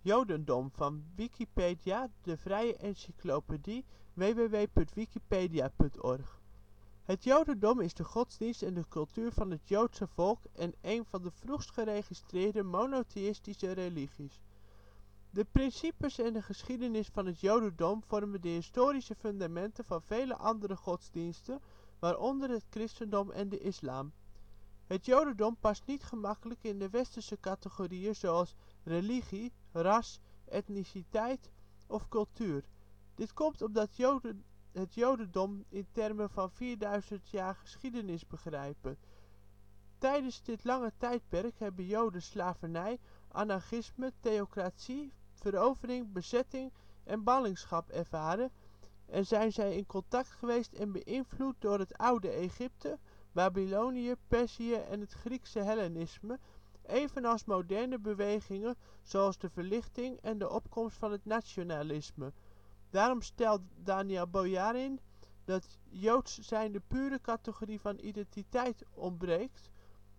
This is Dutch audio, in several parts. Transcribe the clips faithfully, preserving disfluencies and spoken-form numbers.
Jodendom, van Wikipedia, de vrije encyclopedie. w w w punt wikipedia punt org. Het jodendom is de godsdienst en de cultuur van het Joodse volk en een van de vroegst geregistreerde monotheïstische religies. De principes en de geschiedenis van het jodendom vormen de historische fundamenten van vele andere godsdiensten, waaronder het christendom en de islam. Het jodendom past niet gemakkelijk in de westerse categorieën zoals religie, ras, etniciteit of cultuur. Dit komt omdat joden het jodendom in termen van vierduizend jaar geschiedenis begrijpen. Tijdens dit lange tijdperk hebben joden slavernij, anarchisme, theocratie, verovering, bezetting en ballingschap ervaren en zijn zij in contact geweest en beïnvloed door het oude Egypte, Babylonië, Perzië en het Griekse hellenisme, evenals moderne bewegingen zoals de Verlichting en de opkomst van het nationalisme. Daarom stelt Daniel Boyarin dat Joods zijn de pure categorie van identiteit ontbreekt,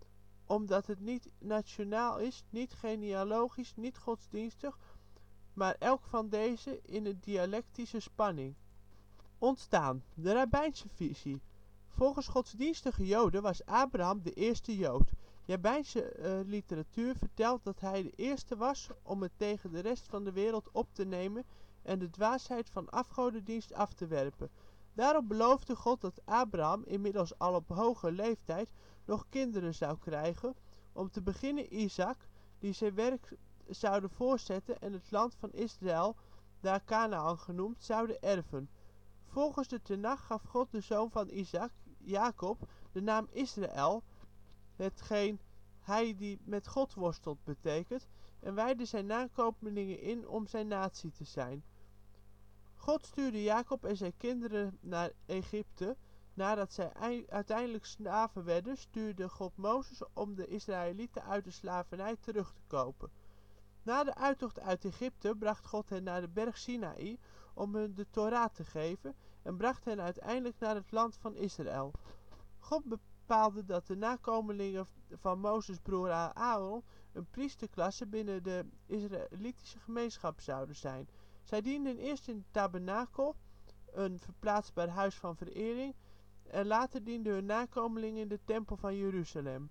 omdat het niet nationaal is, niet genealogisch, niet godsdienstig, maar elk van deze in een dialectische spanning. Ontstaan: de rabbijnse visie. Volgens godsdienstige joden was Abraham de eerste jood. Rabbijnse uh, literatuur vertelt dat hij de eerste was om het tegen de rest van de wereld op te nemen en de dwaasheid van afgodendienst af te werpen. Daarop beloofde God dat Abraham, inmiddels al op hoge leeftijd, nog kinderen zou krijgen, om te beginnen Isaac, die zijn werk zouden voortzetten en het land van Israël, daar Kanaän genoemd, zouden erven. Volgens de Tenach gaf God de zoon van Isaac, Jacob, de naam Israël, hetgeen hij die met God worstelt betekent, en wijdde zijn nakomelingen in om zijn natie te zijn. God stuurde Jacob en zijn kinderen naar Egypte. Nadat zij uiteindelijk slaven werden, stuurde God Mozes om de Israëlieten uit de slavernij terug te kopen. Na de uittocht uit Egypte bracht God hen naar de berg Sinaï om hun de Thora te geven en bracht hen uiteindelijk naar het land van Israël. God bepaalde dat de nakomelingen van Mozes broer Aaron een priesterklasse binnen de Israëlitische gemeenschap zouden zijn. Zij dienden eerst in de tabernakel, een verplaatsbaar huis van verering, en later dienden hun nakomelingen in de tempel van Jeruzalem.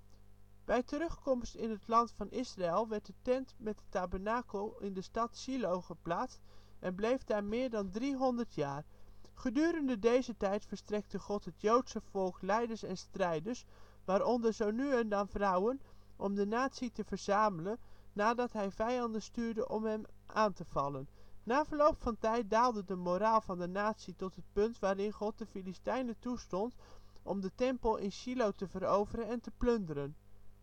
Bij terugkomst in het land van Israël werd de tent met de tabernakel in de stad Sjilo geplaatst en bleef daar meer dan driehonderd jaar. Gedurende deze tijd verstrekte God het Joodse volk leiders en strijders, waaronder zo nu en dan vrouwen, om de natie te verzamelen nadat hij vijanden stuurde om hem aan te vallen. Na verloop van tijd daalde de moraal van de natie tot het punt waarin God de Filistijnen toestond om de tempel in Sjilo te veroveren en te plunderen.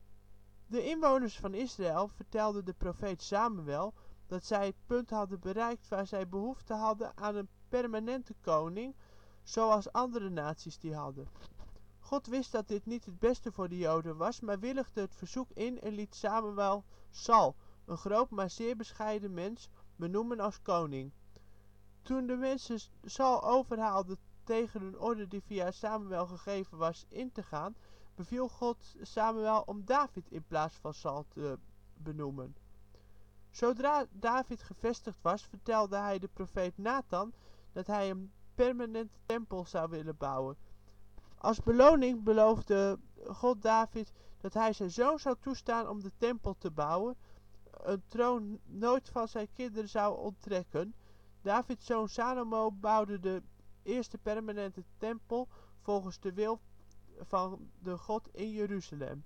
De inwoners van Israël vertelden de profeet Samuel dat zij het punt hadden bereikt waar zij behoefte hadden aan een permanente koning, zoals andere naties die hadden. God wist dat dit niet het beste voor de Joden was, maar willigde het verzoek in en liet Samuel Saul, een groot maar zeer bescheiden mens, benoemen als koning. Toen de mensen Saul overhaalden tegen een orde die via Samuel gegeven was in te gaan, beviel God Samuel om David in plaats van Saul te benoemen. Zodra David gevestigd was, vertelde hij de profeet Nathan dat hij een permanente tempel zou willen bouwen. Als beloning beloofde God David dat hij zijn zoon zou toestaan om de tempel te bouwen, een troon nooit van zijn kinderen zou onttrekken. Davids zoon Salomo bouwde de eerste permanente tempel volgens de wil van de God in Jeruzalem.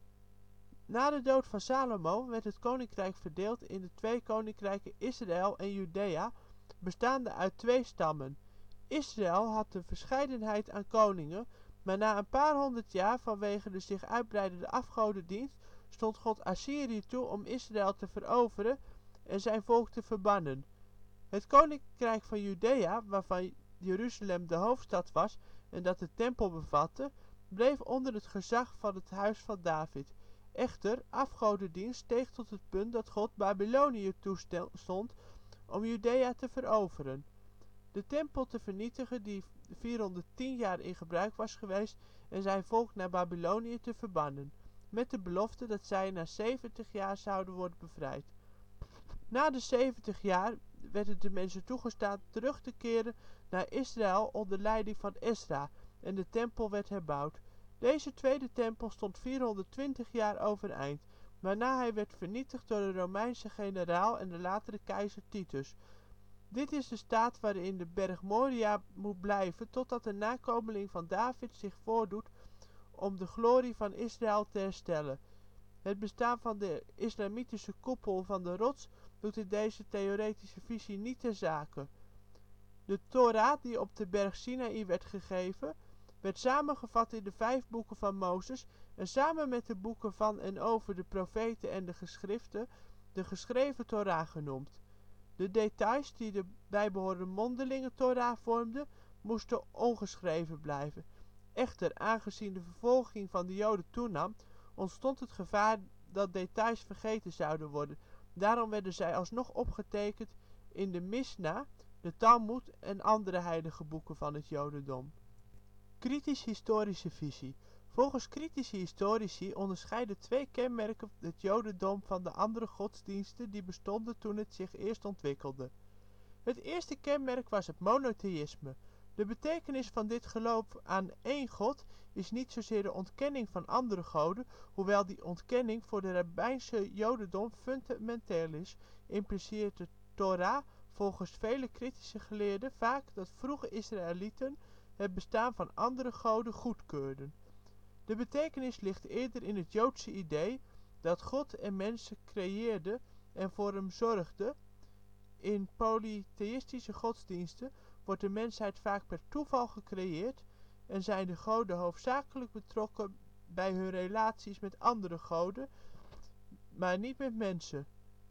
Na de dood van Salomo werd het koninkrijk verdeeld in de twee koninkrijken Israël en Judea, bestaande uit twee stammen. Israël had een verscheidenheid aan koningen, maar na een paar honderd jaar vanwege de zich uitbreidende afgodendienst stond God Assyrië toe om Israël te veroveren en zijn volk te verbannen. Het koninkrijk van Judea, waarvan Jeruzalem de hoofdstad was en dat de tempel bevatte, bleef onder het gezag van het huis van David. Echter, afgodendienst steeg tot het punt dat God Babylonië toestond om Judea te veroveren, de tempel te vernietigen die vierhonderdtien jaar in gebruik was geweest en zijn volk naar Babylonië te verbannen, met de belofte dat zij na zeventig jaar zouden worden bevrijd. Na de zeventig jaar werd het de mensen toegestaan terug te keren naar Israël onder leiding van Ezra, en de tempel werd herbouwd. Deze tweede tempel stond vierhonderdtwintig jaar overeind, waarna hij werd vernietigd door de Romeinse generaal en de latere keizer Titus. Dit is de staat waarin de berg Moria moet blijven totdat een nakomeling van David zich voordoet om de glorie van Israël te herstellen. Het bestaan van de islamitische koepel van de rots doet in deze theoretische visie niet ter zake. De Thora die op de berg Sinaï werd gegeven, werd samengevat in de vijf boeken van Mozes en samen met de boeken van en over de profeten en de geschriften de geschreven Thora genoemd. De details die de bijbehorende mondelinge Thora vormden, moesten ongeschreven blijven. Echter, aangezien de vervolging van de Joden toenam, ontstond het gevaar dat details vergeten zouden worden. Daarom werden zij alsnog opgetekend in de Misjna, de Talmoed en andere heilige boeken van het Jodendom. Kritisch-historische visie. Volgens kritische historici onderscheiden twee kenmerken het Jodendom van de andere godsdiensten die bestonden toen het zich eerst ontwikkelde. Het eerste kenmerk was het monotheïsme. De betekenis van dit geloof aan één God is niet zozeer de ontkenning van andere goden, hoewel die ontkenning voor het rabbijnse Jodendom fundamenteel is, impliceert de Thora volgens vele kritische geleerden vaak dat vroege Israëlieten het bestaan van andere goden goedkeurden. De betekenis ligt eerder in het Joodse idee dat God en mensen creëerde en voor hem zorgde. In polytheïstische godsdiensten wordt de mensheid vaak per toeval gecreëerd en zijn de goden hoofdzakelijk betrokken bij hun relaties met andere goden, maar niet met mensen.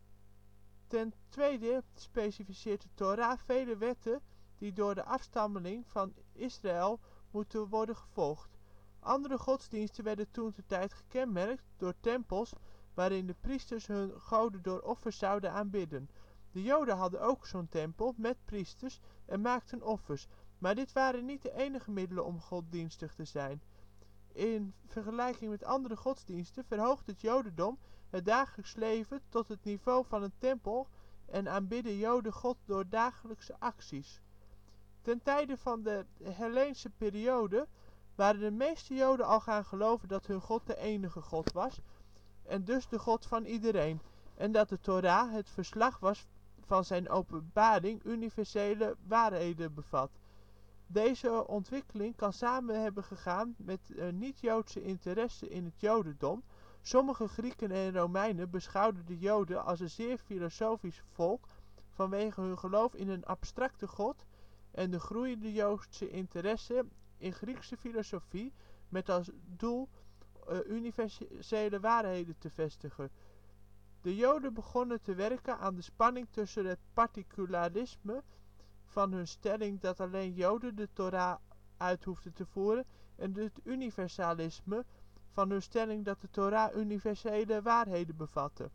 Ten tweede specificeert de Thora vele wetten die door de afstammeling van Israël moeten worden gevolgd. Andere godsdiensten werden toentertijd gekenmerkt door tempels waarin de priesters hun goden door offers zouden aanbidden. De Joden hadden ook zo 'n tempel met priesters en maakten offers, maar dit waren niet de enige middelen om goddienstig te zijn. In vergelijking met andere godsdiensten verhoogt het Jodendom het dagelijks leven tot het niveau van een tempel en aanbidden Joden God door dagelijkse acties. Ten tijde van de Helleense periode waren de meeste Joden al gaan geloven dat hun God de enige God was en dus de God van iedereen, en dat de Thora het verslag was van zijn openbaring universele waarheden bevat. Deze ontwikkeling kan samen hebben gegaan met een niet-Joodse interesse in het Jodendom. Sommige Grieken en Romeinen beschouwden de Joden als een zeer filosofisch volk vanwege hun geloof in een abstracte God en de groeiende Joodse interesse in Griekse filosofie met als doel uh, universele waarheden te vestigen. De Joden begonnen te werken aan de spanning tussen het particularisme van hun stelling dat alleen Joden de Thora uit hoefden te voeren en het universalisme van hun stelling dat de Thora universele waarheden bevatte.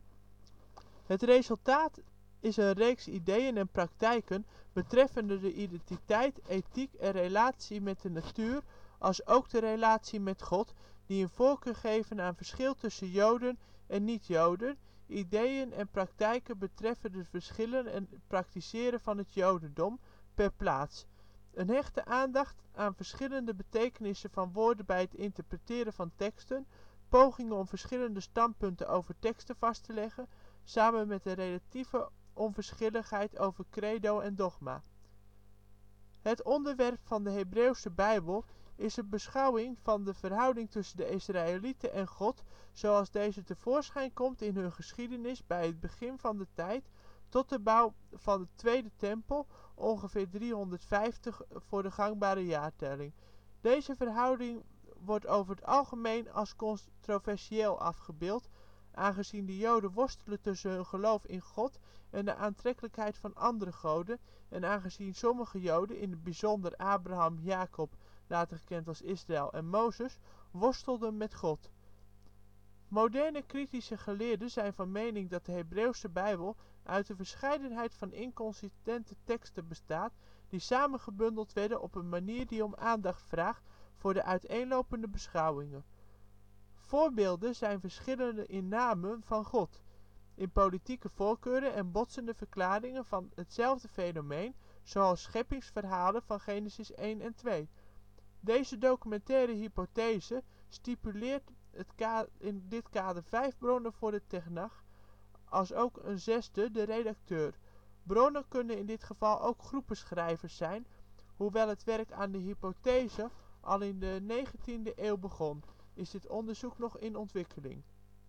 Het resultaat is een reeks ideeën en praktijken betreffende de identiteit, ethiek en relatie met de natuur, als ook de relatie met God, die een voorkeur geven aan verschil tussen Joden en niet-Joden, ideeën en praktijken betreffende de verschillen en praktiseren van het Jodendom per plaats. Een hechte aandacht aan verschillende betekenissen van woorden bij het interpreteren van teksten, pogingen om verschillende standpunten over teksten vast te leggen, samen met een relatieve onverschilligheid over credo en dogma. Het onderwerp van de Hebreeuwse Bijbel is een beschouwing van de verhouding tussen de Israëlieten en God, zoals deze tevoorschijn komt in hun geschiedenis bij het begin van de tijd tot de bouw van de tweede tempel, ongeveer driehonderdvijftig voor de gangbare jaartelling. Deze verhouding wordt over het algemeen als controversieel afgebeeld, aangezien de Joden worstelen tussen hun geloof in God en de aantrekkelijkheid van andere goden, en aangezien sommige Joden, in het bijzonder Abraham, Jacob, later gekend als Israël, en Mozes, worstelden met God. Moderne kritische geleerden zijn van mening dat de Hebreeuwse Bijbel uit een verscheidenheid van inconsistente teksten bestaat, die samengebundeld werden op een manier die om aandacht vraagt voor de uiteenlopende beschouwingen. Voorbeelden zijn verschillen in namen van God. in politieke voorkeuren en botsende verklaringen van hetzelfde fenomeen, zoals scheppingsverhalen van Genesis één en twee. Deze documentaire hypothese stipuleert het in dit kader vijf bronnen voor de Tenach, alsook een zesde, de redacteur. Bronnen kunnen in dit geval ook groepen schrijvers zijn, hoewel het werk aan de hypothese al in de negentiende eeuw begon, is dit onderzoek nog in ontwikkeling.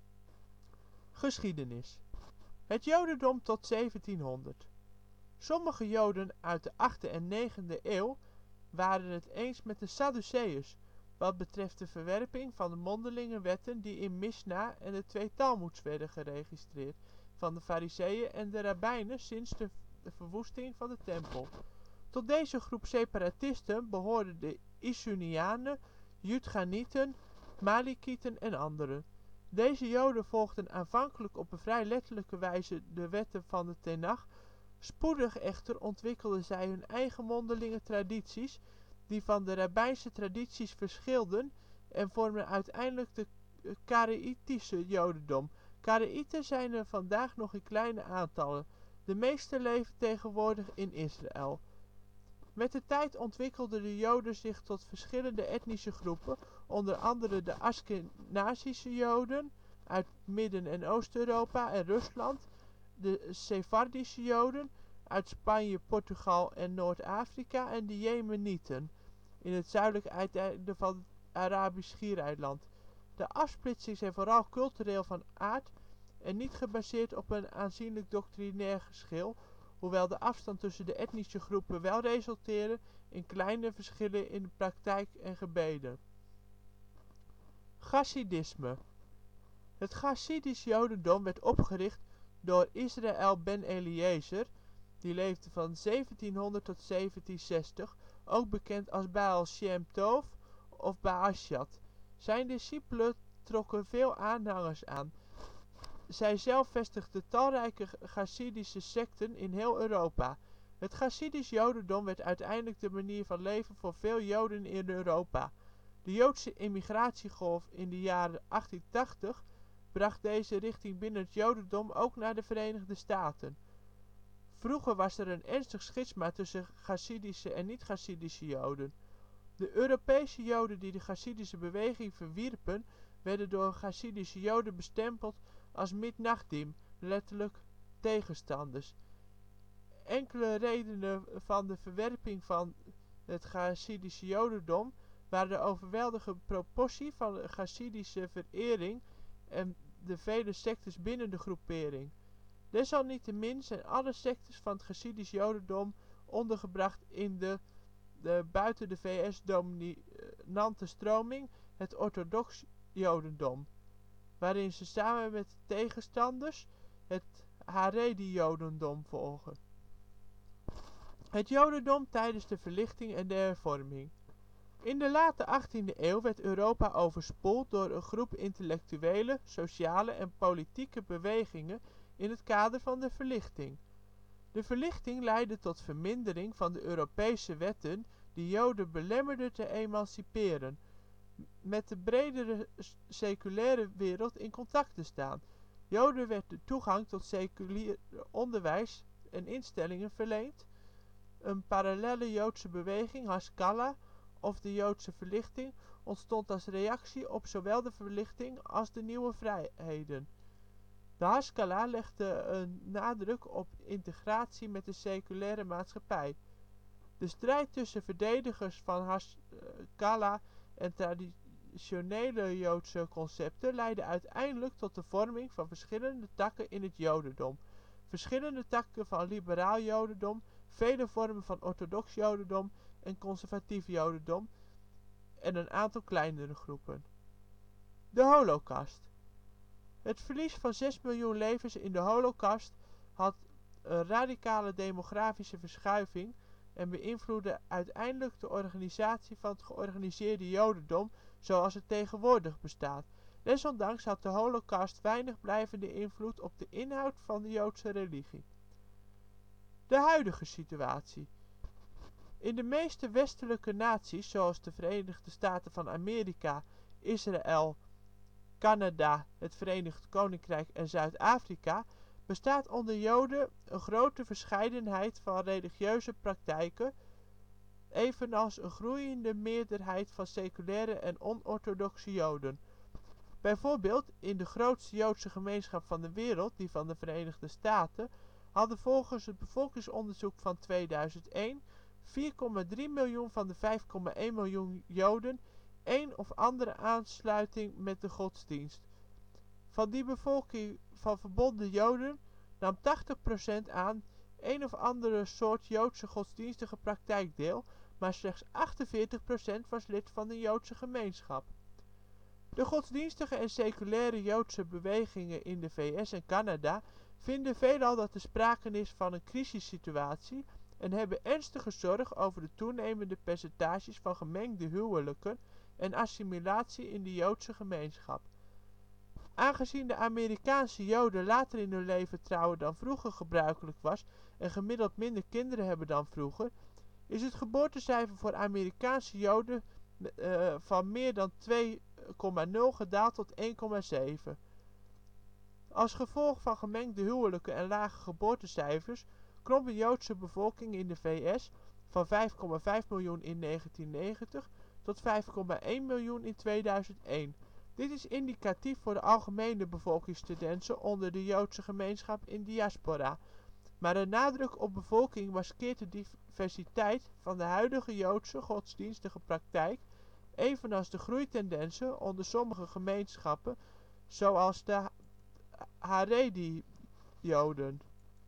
Geschiedenis. Het jodendom tot zeventienhonderd. Sommige joden uit de achtste en negende eeuw waren het eens met de Sadduceeërs, wat betreft de verwerping van de mondelinge wetten die in Misjna en de twee Talmoeds werden geregistreerd, van de Farizeeën en de rabbijnen sinds de verwoesting van de tempel. Tot deze groep separatisten behoorden de Isunianen, Judganieten, Malikieten en anderen. Deze joden volgden aanvankelijk op een vrij letterlijke wijze de wetten van de Tenach. Spoedig echter ontwikkelden zij hun eigen mondelinge tradities, die van de rabbijnse tradities verschilden, en vormden uiteindelijk de Karaïtische jodendom. Karaïeten zijn er vandaag nog in kleine aantallen. De meeste leven tegenwoordig in Israël. Met de tijd ontwikkelden de joden zich tot verschillende etnische groepen, onder andere de Askenazische joden uit Midden- en Oost-Europa en Rusland, de Sefardische joden uit Spanje, Portugal en Noord-Afrika en de Jemenieten in het zuidelijke uiteinde van het Arabisch Schiereiland. De afsplitsingen zijn vooral cultureel van aard en niet gebaseerd op een aanzienlijk doctrinair geschil, hoewel de afstand tussen de etnische groepen wel resulteerde in kleine verschillen in de praktijk en gebeden. Chassidisme. Het Chassidisch jodendom werd opgericht door Israël ben Eliezer, die leefde van zeventienhonderd tot zeventienzestig, ook bekend als Baal Shem Tov of Baasjat. Zijn discipelen trokken veel aanhangers aan. Zijzelf vestigde talrijke Chassidische secten in heel Europa. Het Chassidisch jodendom werd uiteindelijk de manier van leven voor veel joden in Europa. De Joodse immigratiegolf in de jaren achttientachtig bracht deze richting binnen het jodendom ook naar de Verenigde Staten. Vroeger was er een ernstig schisma tussen Chassidische en niet-Chassidische joden. De Europese joden die de Chassidische beweging verwierpen, werden door Chassidische joden bestempeld als mitnagdim, letterlijk tegenstanders. Enkele redenen van de verwerping van het Chassidische jodendom waren de overweldigende proportie van de Chassidische verering en de vele sectes binnen de groepering. Desalniettemin zijn alle sectes van het Chassidisch jodendom ondergebracht in de, de buiten de V S dominante stroming, het orthodox jodendom, waarin ze samen met tegenstanders het Haredi jodendom volgen. Het jodendom tijdens de verlichting en de hervorming. In de late achttiende eeuw werd Europa overspoeld door een groep intellectuele, sociale en politieke bewegingen in het kader van de verlichting. De verlichting leidde tot vermindering van de Europese wetten die joden belemmerden te emanciperen, met de bredere seculaire wereld in contact te staan. Joden werd de toegang tot seculier onderwijs en instellingen verleend. Een parallelle joodse beweging, Haskalah, of de Joodse verlichting, ontstond als reactie op zowel de verlichting als de nieuwe vrijheden. De Haskalah legde een nadruk op integratie met de seculaire maatschappij. De strijd tussen verdedigers van Haskalah en traditionele joodse concepten leidde uiteindelijk tot de vorming van verschillende takken in het jodendom. Verschillende takken van liberaal jodendom, vele vormen van orthodox jodendom en conservatief jodendom, en een aantal kleinere groepen. De Holocaust. Het verlies van zes miljoen levens in de Holocaust had een radicale demografische verschuiving en beïnvloedde uiteindelijk de organisatie van het georganiseerde jodendom zoals het tegenwoordig bestaat. Desondanks had de Holocaust weinig blijvende invloed op de inhoud van de Joodse religie. De huidige situatie. In de meeste westelijke naties, zoals de Verenigde Staten van Amerika, Israël, Canada, het Verenigd Koninkrijk en Zuid-Afrika, bestaat onder joden een grote verscheidenheid van religieuze praktijken, evenals een groeiende meerderheid van seculaire en on-orthodoxe joden. Bijvoorbeeld, in de grootste joodse gemeenschap van de wereld, die van de Verenigde Staten, hadden volgens het bevolkingsonderzoek van tweeduizend één vier komma drie miljoen van de vijf komma één miljoen joden een of andere aansluiting met de godsdienst. Van die bevolking van verbonden joden nam tachtig procent aan een of andere soort joodse godsdienstige praktijk deel, maar slechts achtenveertig procent was lid van een joodse gemeenschap. De godsdienstige en seculaire joodse bewegingen in de V S en Canada vinden veelal dat er sprake is van een crisissituatie en hebben ernstige zorg over de toenemende percentages van gemengde huwelijken en assimilatie in de joodse gemeenschap. Aangezien de Amerikaanse joden later in hun leven trouwen dan vroeger gebruikelijk was en gemiddeld minder kinderen hebben dan vroeger, is het geboortecijfer voor Amerikaanse joden uh, van meer dan twee komma nul gedaald tot één komma zeven. Als gevolg van gemengde huwelijken en lage geboortecijfers kromp de joodse bevolking in de V S van vijf komma vijf miljoen in negentien negentig tot vijf komma één miljoen in tweeduizend één. Dit is indicatief voor de algemene bevolkingstendensen onder de joodse gemeenschap in diaspora, maar een nadruk op bevolking maskeert de diversiteit van de huidige joodse godsdienstige praktijk, evenals de groeitendensen onder sommige gemeenschappen zoals de Haredi-joden.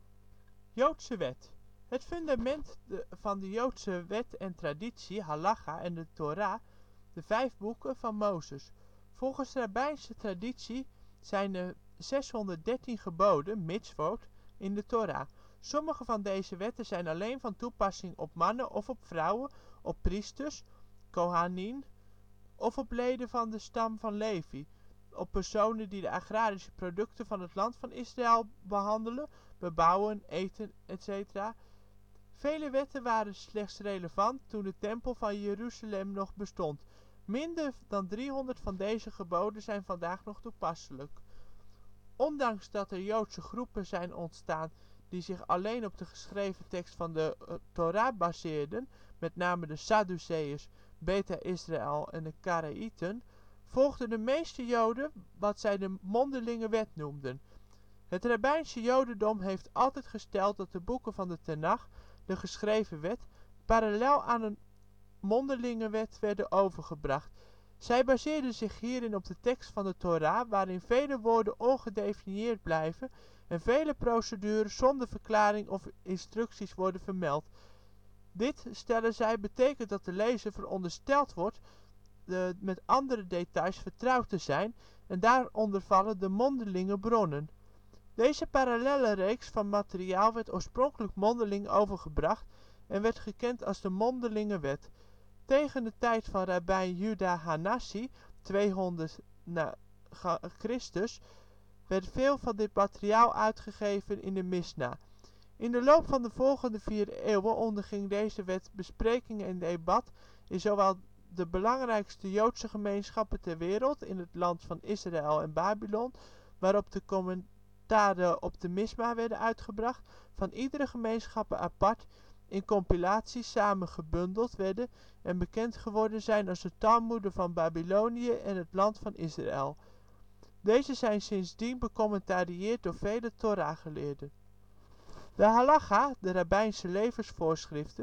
Joodse wet. Het fundament van de joodse wet en traditie, halacha en de Thora, de vijf boeken van Mozes. Volgens de rabbijnse traditie zijn er zeshonderddertien geboden, mitzvot, in de Thora. Sommige van deze wetten zijn alleen van toepassing op mannen of op vrouwen, op priesters, kohanim, of op leden van de stam van Levi, op personen die de agrarische producten van het land van Israël behandelen, bebouwen, eten, et cetera. Vele wetten waren slechts relevant toen de tempel van Jeruzalem nog bestond. Minder dan driehonderd van deze geboden zijn vandaag nog toepasselijk. Ondanks dat er joodse groepen zijn ontstaan die zich alleen op de geschreven tekst van de uh, Thora baseerden, met name de Sadduceeërs, Beta Israël en de Karaïeten, volgden de meeste joden wat zij de mondelinge wet noemden. Het rabbijnse jodendom heeft altijd gesteld dat de boeken van de Tenach, de geschreven wet, parallel aan een mondelinge wet werden overgebracht. Zij baseerden zich hierin op de tekst van de Thora, waarin vele woorden ongedefinieerd blijven en vele procedures zonder verklaring of instructies worden vermeld. Dit, stellen zij, betekent dat de lezer verondersteld wordt de, met andere details vertrouwd te zijn en daaronder vallen de mondelinge bronnen. Deze parallelle reeks van materiaal werd oorspronkelijk mondeling overgebracht en werd gekend als de mondelinge wet. Tegen de tijd van rabbijn Juda Hanassi, tweehonderd na Christus, werd veel van dit materiaal uitgegeven in de Misjna. In de loop van de volgende vier eeuwen onderging deze wet besprekingen en debat in zowel de belangrijkste joodse gemeenschappen ter wereld, in het land van Israël en Babylon, waarop de commentaren op de Misjna werden uitgebracht, van iedere gemeenschap apart in compilaties samengebundeld werden en bekend geworden zijn als de Talmoeden van Babylonië en het land van Israël. Deze zijn sindsdien becommentarieerd door vele Thora-geleerden. De halacha, de rabbijnse levensvoorschriften,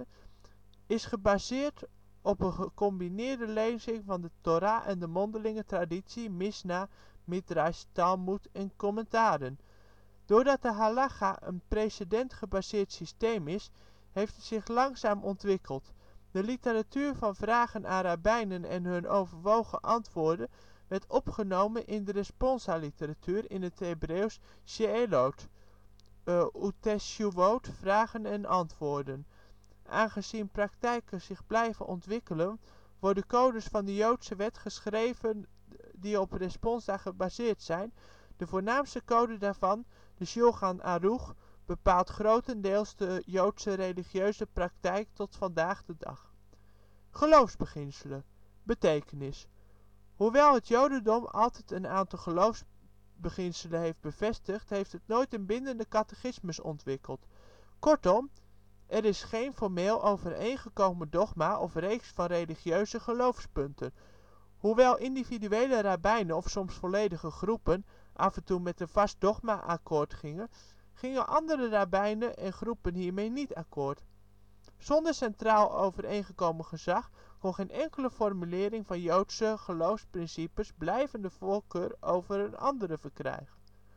is gebaseerd op een gecombineerde lezing van de Thora en de mondelinge traditie, Misjna, Midrash, Talmoed en commentaren. Doordat de halacha een precedent-gebaseerd systeem is, heeft het zich langzaam ontwikkeld. De literatuur van vragen aan rabbijnen en hun overwogen antwoorden werd opgenomen in de responsa-literatuur, in het Hebreeuws she'elot, uh, uteshuvot, vragen en antwoorden. Aangezien praktijken zich blijven ontwikkelen, worden codes van de Joodse wet geschreven die op responsa gebaseerd zijn. De voornaamste code daarvan, de Shulchan Aruch, bepaalt grotendeels de Joodse religieuze praktijk tot vandaag de dag. Geloofsbeginselen. Betekenis. Hoewel het jodendom altijd een aantal geloofsbeginselen heeft bevestigd, heeft het nooit een bindende catechismus ontwikkeld. Kortom, er is geen formeel overeengekomen dogma of reeks van religieuze geloofspunten. Hoewel individuele rabbijnen of soms volledige groepen af en toe met een vast dogma akkoord gingen, gingen andere rabbijnen en groepen hiermee niet akkoord. Zonder centraal overeengekomen gezag kon geen enkele formulering van joodse geloofsprincipes blijvende voorkeur over een andere verkrijgen.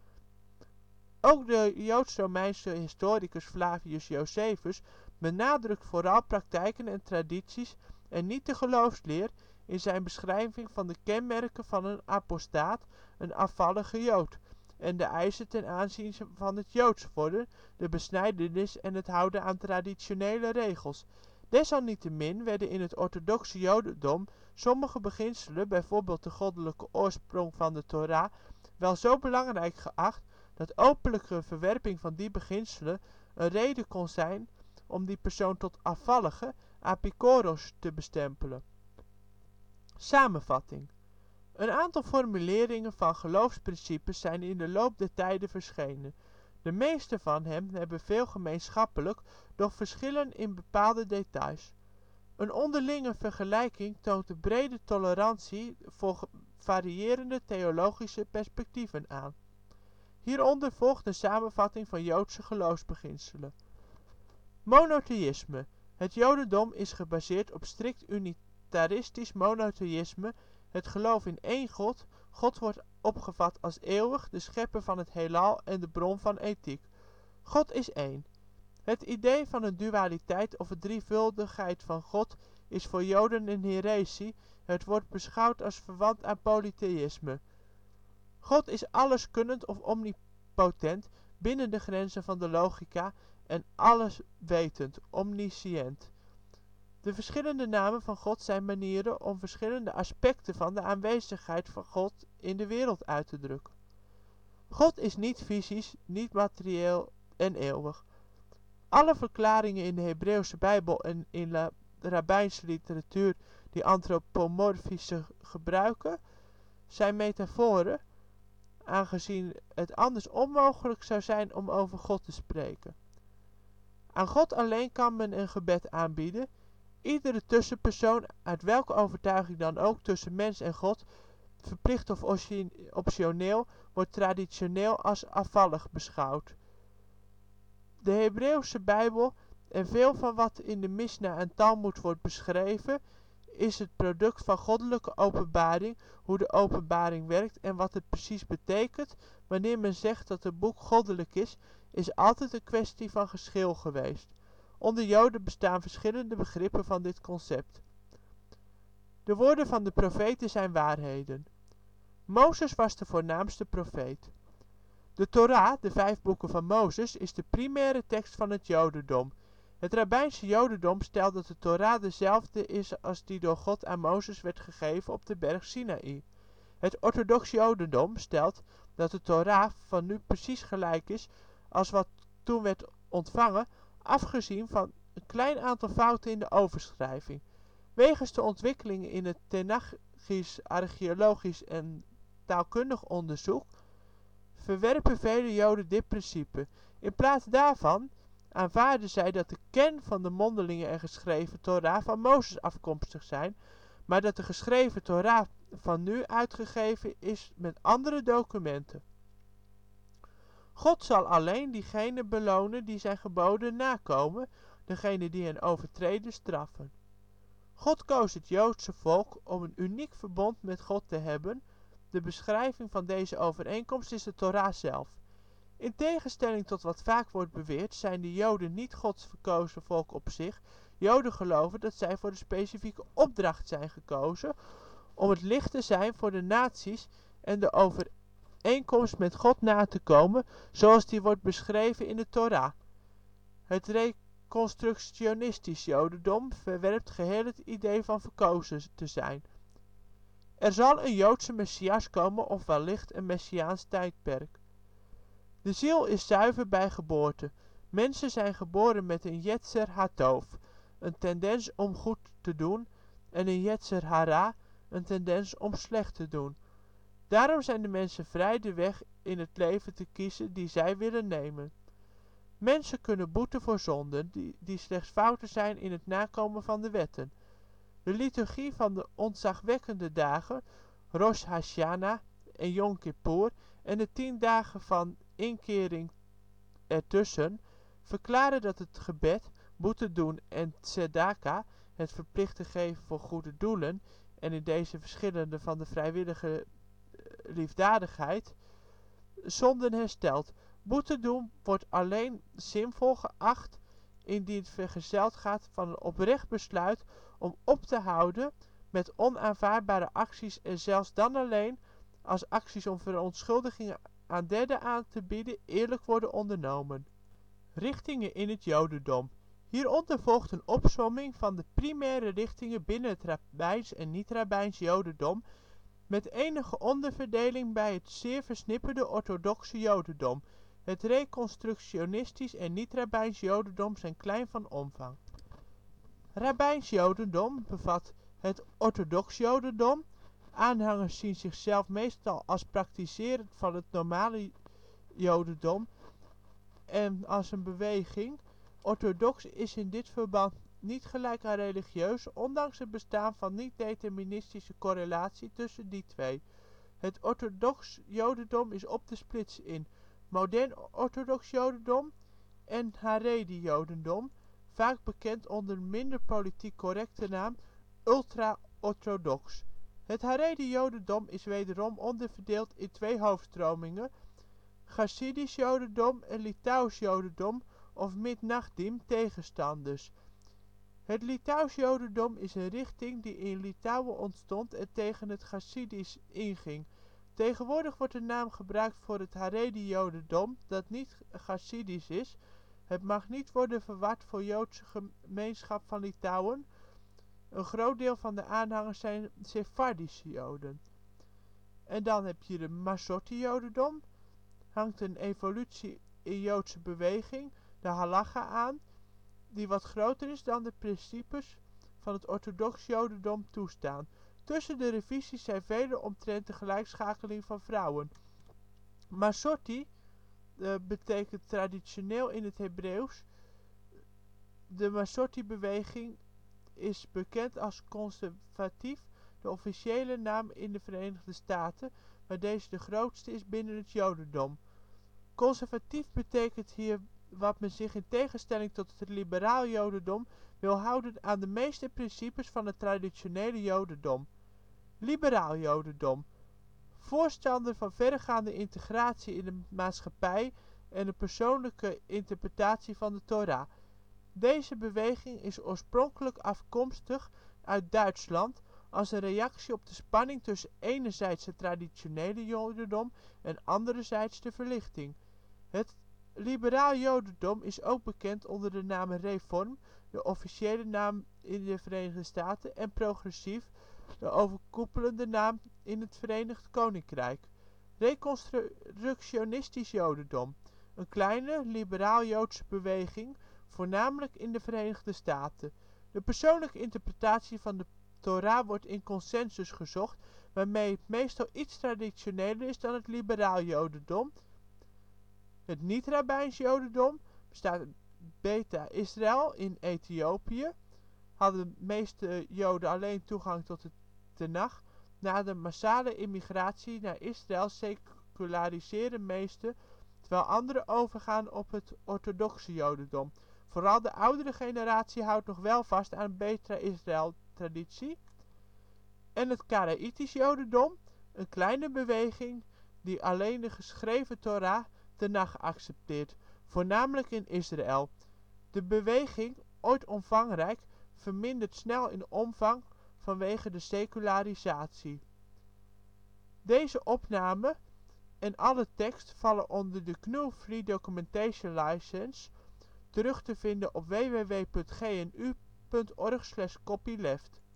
Ook de joods-Romeinse historicus Flavius Josephus benadrukt vooral praktijken en tradities en niet de geloofsleer in zijn beschrijving van de kenmerken van een apostaat, een afvallige jood, en de eisen ten aanzien van het joods worden, de besnijdenis en het houden aan traditionele regels. Desalniettemin werden in het orthodoxe jodendom sommige beginselen, bijvoorbeeld de goddelijke oorsprong van de Thora, wel zo belangrijk geacht, dat openlijke verwerping van die beginselen een reden kon zijn om die persoon tot afvallige, apikoros, te bestempelen. Samenvatting. Een aantal formuleringen van geloofsprincipes zijn in de loop der tijden verschenen. De meeste van hen hebben veel gemeenschappelijk, doch verschillen in bepaalde details. Een onderlinge vergelijking toont de brede tolerantie voor variërende theologische perspectieven aan. Hieronder volgt een samenvatting van joodse geloofsbeginselen. Monotheïsme. Het jodendom is gebaseerd op strikt unitaristisch monotheïsme, het geloof in één God. God wordt opgevat als eeuwig, de schepper van het heelal en de bron van ethiek. God is één. Het idee van een dualiteit of een drievuldigheid van God is voor Joden een heresie, het wordt beschouwd als verwant aan polytheïsme. God is alleskunnend of omnipotent, binnen de grenzen van de logica, en alleswetend, omniscient. De verschillende namen van God zijn manieren om verschillende aspecten van de aanwezigheid van God in de wereld uit te drukken. God is niet fysisch, niet materieel en eeuwig. Alle verklaringen in de Hebreeuwse Bijbel en in de rabbijnse literatuur die antropomorfische gebruiken, zijn metaforen, aangezien het anders onmogelijk zou zijn om over God te spreken. Aan God alleen kan men een gebed aanbieden. Iedere tussenpersoon, uit welke overtuiging dan ook tussen mens en God, verplicht of optioneel, wordt traditioneel als afvallig beschouwd. De Hebreeuwse Bijbel en veel van wat in de Misjna en Talmoed wordt beschreven, is het product van goddelijke openbaring. Hoe de openbaring werkt en wat het precies betekent wanneer men zegt dat een boek goddelijk is, is altijd een kwestie van geschil geweest. Onder Joden bestaan verschillende begrippen van dit concept. De woorden van de profeten zijn waarheden. Mozes was de voornaamste profeet. De Thora, de vijf boeken van Mozes, is de primaire tekst van het Jodendom. Het rabbijnse Jodendom stelt dat de Thora dezelfde is als die door God aan Mozes werd gegeven op de berg Sinaï. Het orthodox Jodendom stelt dat de Thora van nu precies gelijk is als wat toen werd ontvangen, afgezien van een klein aantal fouten in de overschrijving. Wegens de ontwikkelingen in het tenachisch, archeologisch en taalkundig onderzoek verwerpen vele Joden dit principe. In plaats daarvan aanvaarden zij dat de kern van de mondelinge en geschreven Thora van Mozes afkomstig zijn, maar dat de geschreven Thora van nu uitgegeven is met andere documenten. God zal alleen diegenen belonen die zijn geboden nakomen, degenen die hen overtreden straffen. God koos het Joodse volk om een uniek verbond met God te hebben. De beschrijving van deze overeenkomst is de Thora zelf. In tegenstelling tot wat vaak wordt beweerd, zijn de Joden niet Gods verkozen volk op zich. Joden geloven dat zij voor een specifieke opdracht zijn gekozen, om het licht te zijn voor de naties en de overeenkomst met God na te komen, zoals die wordt beschreven in de Thora. Het reconstructionistisch Jodendom verwerpt geheel het idee van verkozen te zijn. Er zal een Joodse Messias komen of wellicht een Messiaans tijdperk. De ziel is zuiver bij geboorte. Mensen zijn geboren met een Yetzer Hatov, een tendens om goed te doen, en een Yetzer Hara, een tendens om slecht te doen. Daarom zijn de mensen vrij de weg in het leven te kiezen die zij willen nemen. Mensen kunnen boeten voor zonden, die, die slechts fouten zijn in het nakomen van de wetten. De liturgie van de ontzagwekkende dagen, Rosh Hashana en Yom Kippur, en de tien dagen van inkering ertussen, verklaren dat het gebed, boete doen en tzedaka, het verplichte geven voor goede doelen, en in deze verschillende van de vrijwillige liefdadigheid, zonden herstelt. Boete doen wordt alleen zinvol geacht indien het vergezeld gaat van een oprecht besluit om op te houden met onaanvaardbare acties en zelfs dan alleen als acties om verontschuldiging aan derden aan te bieden eerlijk worden ondernomen. Richtingen in het jodendom. Hieronder volgt een opsomming van de primaire richtingen binnen het rabbijns en niet-rabbijns jodendom, met enige onderverdeling bij het zeer versnipperde orthodoxe jodendom. Het reconstructionistisch en niet-rabbijns jodendom zijn klein van omvang. Rabbijns jodendom bevat het orthodox jodendom. Aanhangers zien zichzelf meestal als praktiserend van het normale jodendom en als een beweging. Orthodox is in dit verband niet gelijk aan religieus, ondanks het bestaan van niet-deterministische correlatie tussen die twee. Het orthodox jodendom is op te splitsen in modern orthodox jodendom en haredi jodendom, vaak bekend onder de minder politiek correcte naam ultra-orthodox. Het haredi jodendom is wederom onderverdeeld in twee hoofdstromingen: Chassidisch jodendom en Litouws jodendom of Mitnagdim, tegenstanders. Het Litouws jodendom is een richting die in Litouwen ontstond en tegen het Chassidisch inging. Tegenwoordig wordt de naam gebruikt voor het haredi jodendom dat niet Chassidisch is. Het mag niet worden verward voor Joodse gemeenschap van Litouwen. Een groot deel van de aanhangers zijn Sefardische Joden. En dan heb je de Masorti jodendom. Hangt een evolutie in Joodse beweging, de halacha, aan, die wat groter is dan de principes van het orthodox jodendom toestaan. Tussen de revisies zijn vele omtrent de gelijkschakeling van vrouwen. Masorti uh, betekent traditioneel in het Hebreeuws. De Masorti-beweging is bekend als conservatief, de officiële naam in de Verenigde Staten, waar deze de grootste is binnen het jodendom. Conservatief betekent hier wat men zich in tegenstelling tot het liberaal jodendom wil houden aan de meeste principes van het traditionele jodendom. Liberaal jodendom. Voorstander van verregaande integratie in de maatschappij en een persoonlijke interpretatie van de Thora. Deze beweging is oorspronkelijk afkomstig uit Duitsland als een reactie op de spanning tussen enerzijds het traditionele jodendom en anderzijds de verlichting. Het liberaal jodendom is ook bekend onder de namen Reform, de officiële naam in de Verenigde Staten, en Progressief, de overkoepelende naam in het Verenigd Koninkrijk. Reconstructionistisch jodendom. Een kleine, liberaal-joodse beweging, voornamelijk in de Verenigde Staten. De persoonlijke interpretatie van de Thora wordt in consensus gezocht, waarmee het meestal iets traditioneler is dan het liberaal jodendom. Het niet-rabbijns jodendom bestaat uit Beta Israël in Ethiopië. Hadden de meeste joden alleen toegang tot de Tenach. Na de massale immigratie naar Israël seculariseren meesten, terwijl anderen overgaan op het orthodoxe jodendom. Vooral de oudere generatie houdt nog wel vast aan de Beta Israël traditie. En het Karaïtisch jodendom, een kleine beweging die alleen de geschreven Thora, Tenach, accepteert, voornamelijk in Israël. De beweging, ooit omvangrijk, vermindert snel in omvang vanwege de secularisatie. Deze opname en alle tekst vallen onder de G N U Free Documentation License, terug te vinden op w w w punt g n u punt org slash copyleft.